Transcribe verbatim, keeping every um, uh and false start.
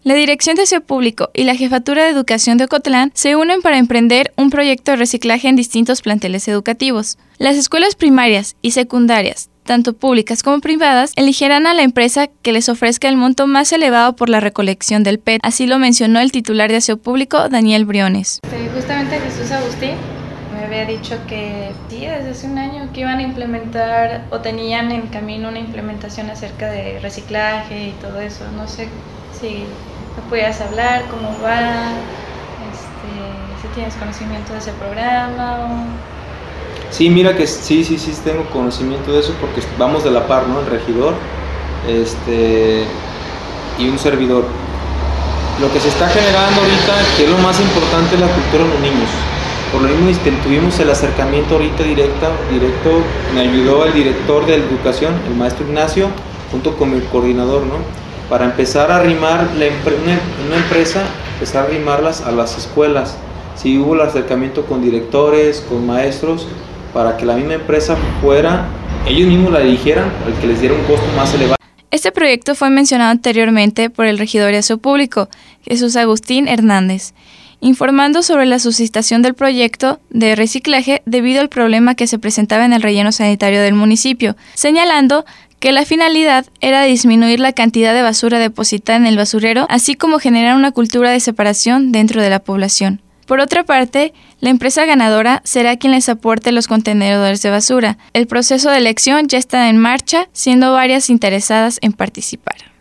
La Dirección de Aseo Público y la Jefatura de Educación de Ocotlán se unen para emprender un proyecto de reciclaje en distintos planteles educativos. Las escuelas primarias y secundarias, tanto públicas como privadas, elegirán a la empresa que les ofrezca el monto más elevado por la recolección del P E T. Así lo mencionó el titular de Aseo Público, Daniel Briones. Sí, justamente Jesús Agustín me había dicho que sí, desde hace un año que iban a implementar o tenían en camino una implementación acerca de reciclaje y todo eso. No sé si me pudieras hablar cómo va, este, si tienes conocimiento de ese programa o... Sí, mira que sí, sí, sí tengo conocimiento de eso porque vamos de la par, ¿no? El regidor este, y un servidor. Lo que se está generando ahorita, que es lo más importante, es la cultura de los niños. Por lo mismo tuvimos el acercamiento ahorita directo, directo, me ayudó el director de educación, el maestro Ignacio, junto con mi coordinador, ¿no? Para empezar a arrimar la empre- una, una empresa, empezar a arrimarlas a las escuelas. Sí hubo el acercamiento con directores, con maestros, para que la misma empresa fuera, ellos mismos la eligieran, al que les diera un costo más elevado. Este proyecto fue mencionado anteriormente por el regidor de Aseo Público, Jesús Agustín Hernández, informando sobre la suscitación del proyecto de reciclaje debido al problema que se presentaba en el relleno sanitario del municipio, señalando que la finalidad era disminuir la cantidad de basura depositada en el basurero, así como generar una cultura de separación dentro de la población. Por otra parte, la empresa ganadora será quien les aporte los contenedores de basura. El proceso de elección ya está en marcha, siendo varias interesadas en participar.